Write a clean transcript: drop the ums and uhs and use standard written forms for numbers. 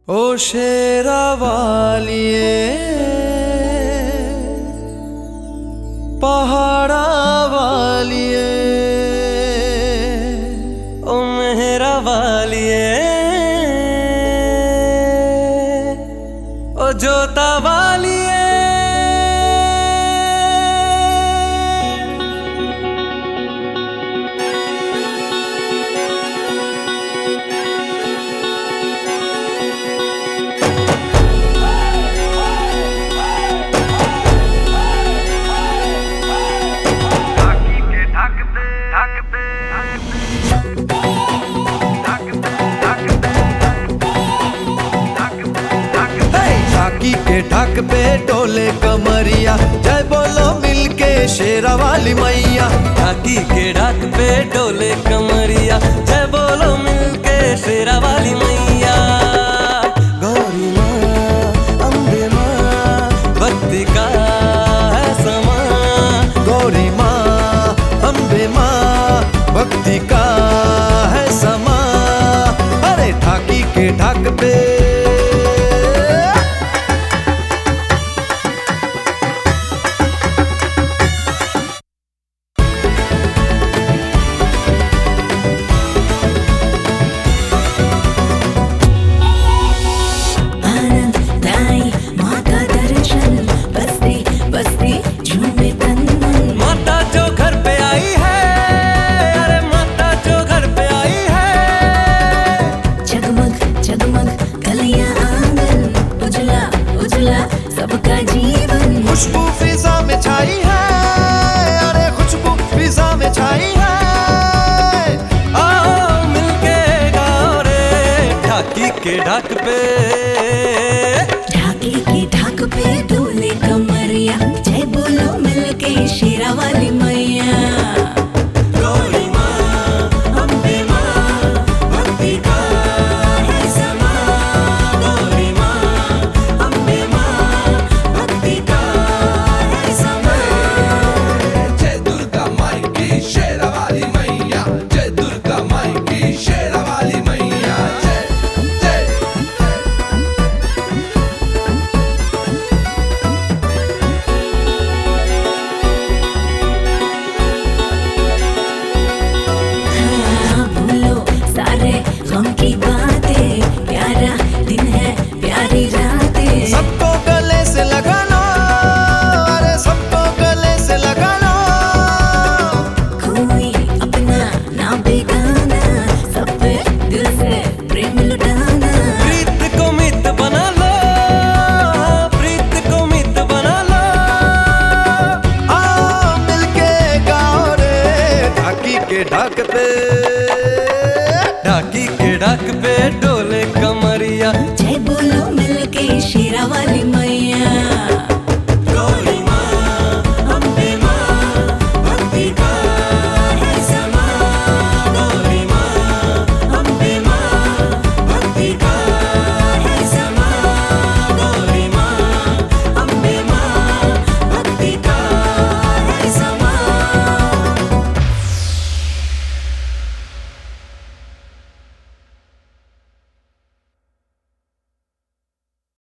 ओ शेरा वालिए पहाड़ा वालिए ओ मेहरा वालिए ओ जोता वालिए। के ढक पे डोले कमरिया, जय बोलो मिलके शेरा वाली मैया। ढाकी के ढक पे डोले कमरिया, जय बोलो मिलके शेरा वाली मैया। गौरी माँ अम्बे माँ भक्ति का है समा। गौरी माँ अम्बे माँ भक्ति का है समा। अरे ढाकी के ढक पे सबका जीवन खुशबू फिजा में छाई है। अरे खुशबू फिजा में छाई है। आओ मिलके गाओ रे ढाकी के ढक पे। ढाकी के ढक पे डोले कमरिया, जय बोलो मिलके शेरा वाली मैया। गम की बातें, प्यारा दिन है प्यारी रातें। सबको गले से लगा लो, अरे सबको गले से लगा लो। कोई अपना ना बेगाना, सब पे दिल से प्रेम लुटाना। प्रीत को मित बना लो, प्रीत को मित बना लो। आओ मिलके गाओ रे ढाकी के ढक पे।